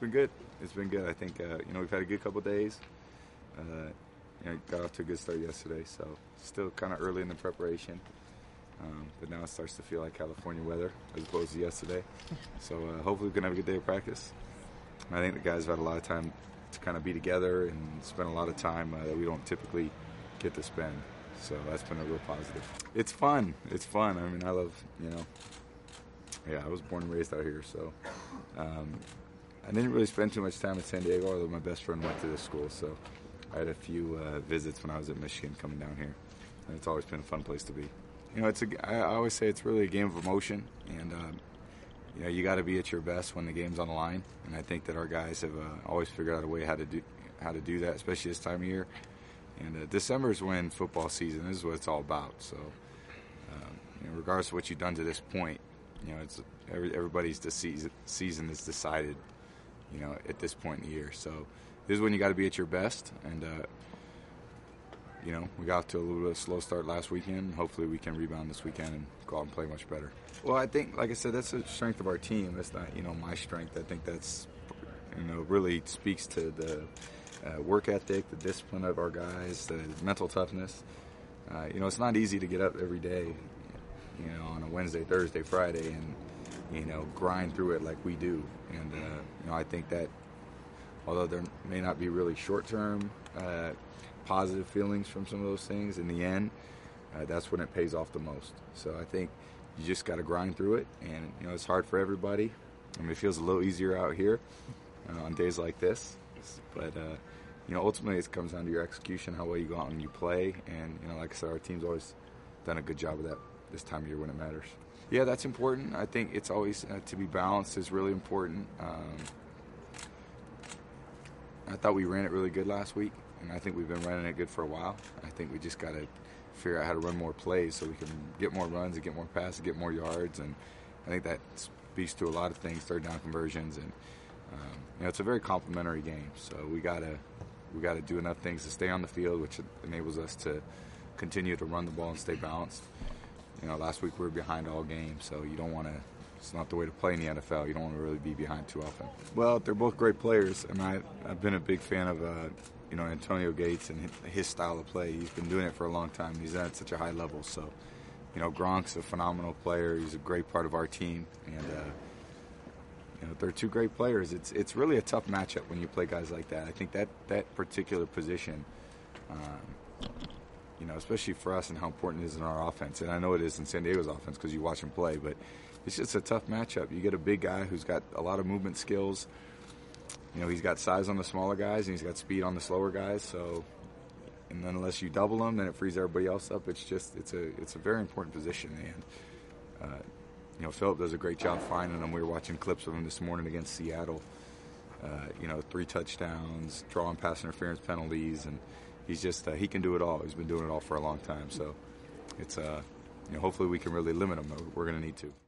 been good. It's been good. I think we've had a good couple days. Got off to a good start yesterday, so still kind of early in the preparation. But now it starts to feel like California weather as opposed to yesterday. So hopefully we can have a good day of practice. I think the guys have had a lot of time to kind of be together and spend a lot of time that we don't typically get to spend. So that's been a real positive. It's fun. It's fun. I mean, I love, I was born and raised out here, so I didn't really spend too much time in San Diego, although my best friend went to this school, so I had a few visits when I was at Michigan coming down here, and it's always been a fun place to be. I always say it's really a game of emotion, and you got to be at your best when the game's on the line, and I think that our guys have always figured out a way how to do that, especially this time of year. And December is when football season is what it's all about. So, regardless of what you've done to this point, it's everybody's season is decided, at this point in the year. So, this is when you got to be at your best. And we got off to a little bit of a slow start last weekend. Hopefully, we can rebound this weekend and go out and play much better. Well, I think, like I said, that's the strength of our team. That's not, my strength. I think that's, really speaks to the work ethic, the discipline of our guys, the mental toughness. It's not easy to get up every day, on a Wednesday, Thursday, Friday, and, grind through it like we do. And, I think that although there may not be really short-term positive feelings from some of those things, in the end, that's when it pays off the most. So I think you just got to grind through it, and, it's hard for everybody. I mean, it feels a little easier out here on days like this. But, ultimately it comes down to your execution, how well you go out and you play. And, like I said, our team's always done a good job of that this time of year when it matters. Yeah, that's important. I think it's always to be balanced is really important. I thought we ran it really good last week, and I think we've been running it good for a while. I think we just got to figure out how to run more plays so we can get more runs and get more passes, get more yards. And I think that speaks to a lot of things, third down conversions. And, it's a very complimentary game, so we gotta do enough things to stay on the field, which enables us to continue to run the ball and stay balanced. Last week we were behind all game, so you don't want to. It's not the way to play in the NFL. You don't want to really be behind too often. Well, they're both great players, and I've been a big fan of Antonio Gates and his style of play. He's been doing it for a long time. He's at such a high level. So, Gronk's a phenomenal player. He's a great part of our team, and. They're two great players. It's really a tough matchup when you play guys like that. I think that particular position, especially for us and how important it is in our offense, and I know it is in San Diego's offense because you watch them play, but it's just a tough matchup. You get a big guy who's got a lot of movement skills. He's got size on the smaller guys, and he's got speed on the slower guys. So, and then unless you double them, then it frees everybody else up. It's a very important position, and Philip does a great job finding them. We were watching clips of him this morning against Seattle. 3 touchdowns, drawing pass interference penalties, and he's just he can do it all. He's been doing it all for a long time. So it's hopefully we can really limit him. We're going to need to.